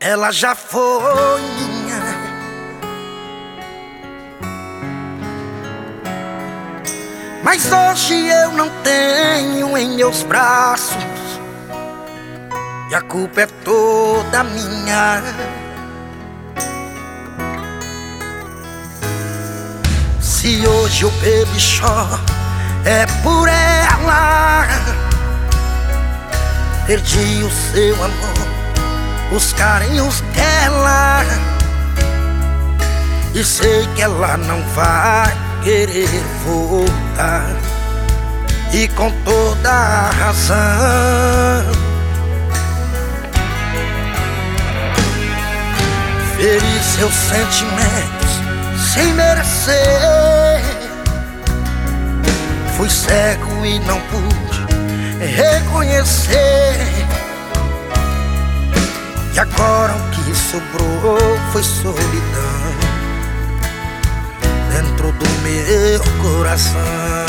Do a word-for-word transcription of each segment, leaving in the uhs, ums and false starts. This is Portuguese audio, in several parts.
ela já foi minha. Mas hoje eu não tenho em meus braços, e a culpa é toda minha. Se hoje eu bebo e choro, é por ela. Perdi o seu amor, os carinhos dela, e sei que ela não vai querer voltar, e com toda a razão. Feri seus sentimentos sem merecer. Fui cego e não pude reconhecer. E agora o que sobrou foi solidão dentro do meu coração.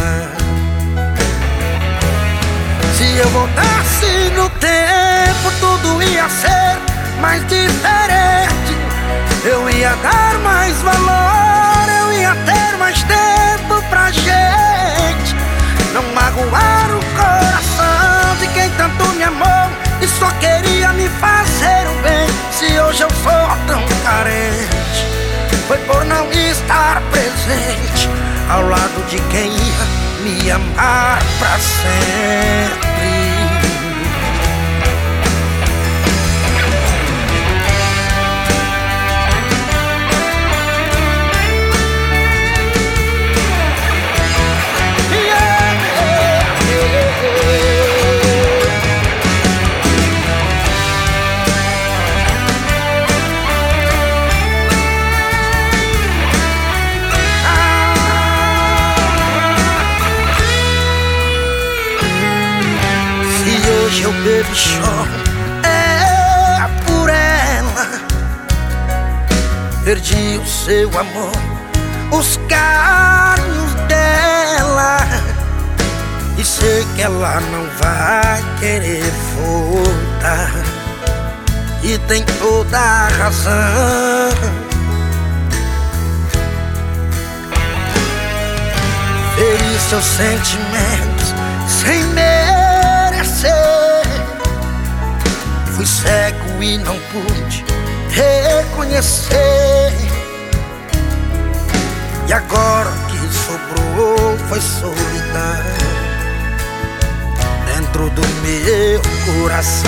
Se eu voltasse no tempo, tudo ia ser mais diferente. Eu ia dar mais valor, eu ia ter mais tempo pra gente. Não magoar o coração de quem tanto me amou e só queria me fazer um bem. Se hoje eu sou tão carente, foi por não estar presente ao lado de quem ia me amar pra sempre. Hoje eu bebo e choro, é por ela. Perdi o seu amor, os carinhos dela, e sei que ela não vai querer voltar, e tem toda a razão. Feri seus sentimentos sem merecer. Fui cego e não pude reconhecer. E agora o que sobrou foi solidão dentro do meu coração.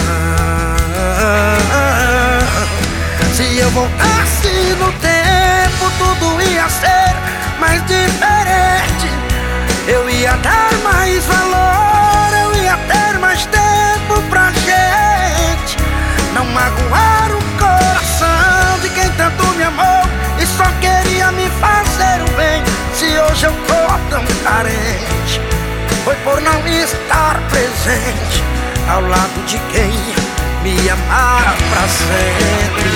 Se eu voltasse no tempo, tudo ia ser mais diferente. Eu ia dar mais valor, eu ia ter mais tempo pra gente. Não magoar o coração de quem tanto me amou e só queria me fazer um bem. Se hoje eu tô tão carente, foi por não estar presente ao lado de quem me amar pra sempre.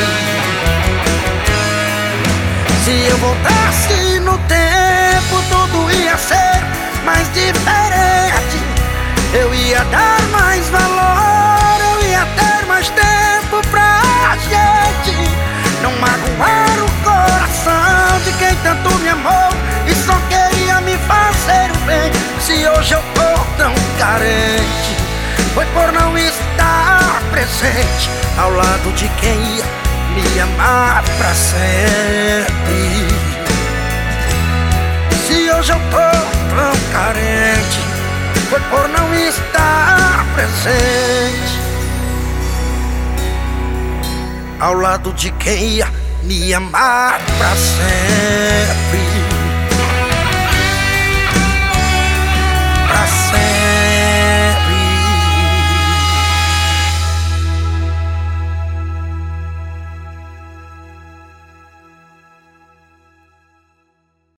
Se eu voltasse no tempo, tudo ia ser mais diferente. Eu ia dar mais valor, eu ia ter mais tempo pra gente. Não magoar o coração de quem tanto me amou e só queria me fazer um bem. Se hoje eu tô tão carente, foi por não estar presente ao lado de quem ia me amar pra sempre. Se hoje eu tô tão carente, foi por não estar presente ao lado de quem ia me amar pra sempre.